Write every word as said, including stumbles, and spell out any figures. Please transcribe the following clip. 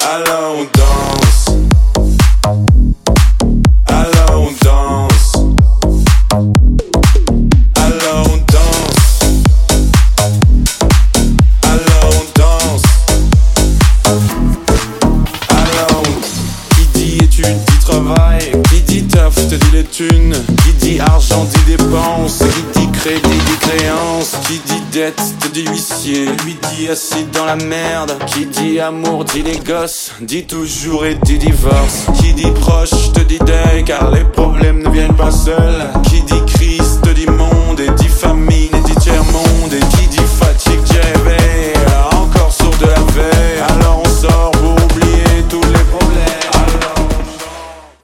Alors on danse. Alors on danse. Alors on danse. Alors on danse. Alors on... Qui dit études dit travail. Qui dit taf te dit les thunes. Qui dit argent dit dépenses. Qui dit crédit dit créance. Qui dit dette te dit huissier. Lui dit assis dans la merde. Qui dit amour dit les gosses. Dit toujours et dit divorce. Qui dit proche te dit deuil car les problèmes ne viennent pas seuls.